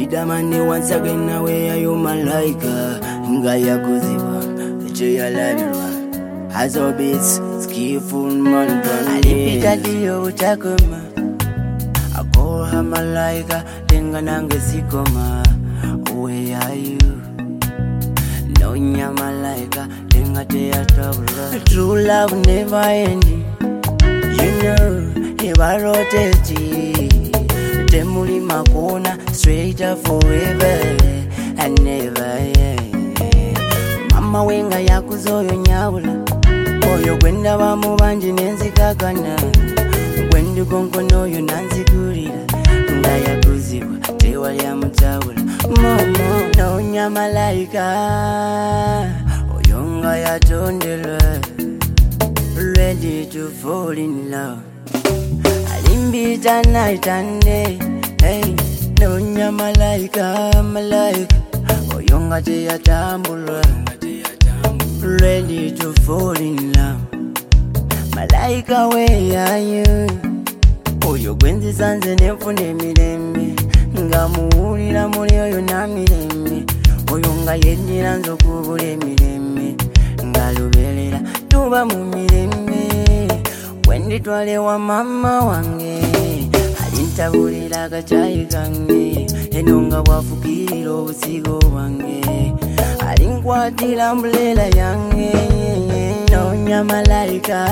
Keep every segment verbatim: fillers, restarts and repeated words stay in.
Didamani once again away are you malaika Ngaya kuziwa Jaya labirwa Hazo beats skillful man Alipita diyo utakuma Akoha malaika Denga nange sikoma Where are you? Nonya malaika Denga teya tabula True love never ending You know If I rotate Temuli makona straight up forever and never, yeah. Mama wenga yakuzoyo nyawula Oyo gwenda wa mubanji nenzi kakana Gwendi konkono yo nanzi kurira Nga yakuziwa tewa ya mtawula Momo nonya malaika Oyo nga yatondelwa Ready to fall in love Alimbita night and day Hey, nonya malaika, malaika Oyonga te ya tambula Ready to fall in love Malaika where are you? Oyo gwenzi sanze nefune mirembe Nga muulira muli oyo na mirembe Oyonga yendira nzo kubule mirembe Nga lubelela tuba mu mirembe Wendi twale wa mama wange Alintabulira akachayi kange Enonga bwafukirira obusigo bwange Alinkwatira mbulela yange Nonya malaika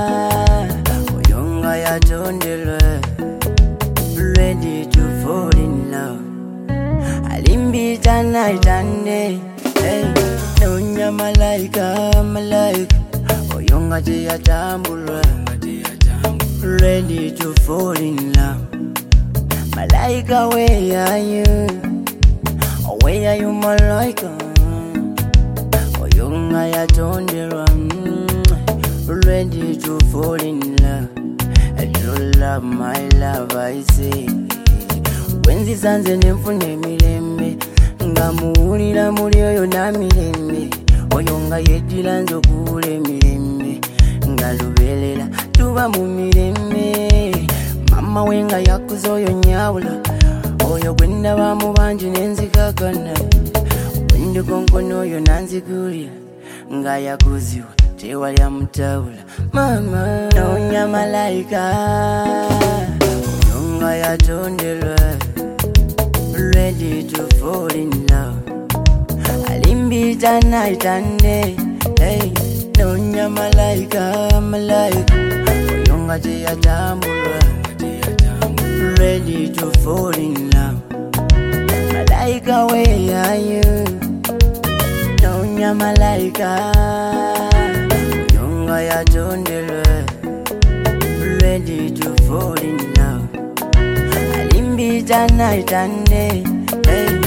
Oyonga yatondelwa Ready to fall in love Alimbita night and day Hey, nonya malaika, malaika Oyonga te yatambulwa Ready to fall in love Malaika where are you? Oh, where are you malaika? Oyonga yatondelwa Ready to fall in love True love, my love I say Wenzi sanze nefune mirembe Nga muulira muli oyo na mirembe Oyonga yedira nzo kubule mirembe Nga lubelela tuba mu mirembe Mama wenga yakuzoyo nyawula Oyo gwenda wa mubanji nenzi kakana Wendi konkono oyo nanzi kurira Nga yakuziwa tewa ya mtawula Mama nonya malaika Oyonga yatondelwa Ready to fall in love Alimbita night and day Hey, nonya malaika, malaika Oyonga te yatambulwa Ready to fall in love Malaika where are you? Nonya malaika Oyonga yatondelwa Ready to fall in love Alimbita night and day Hey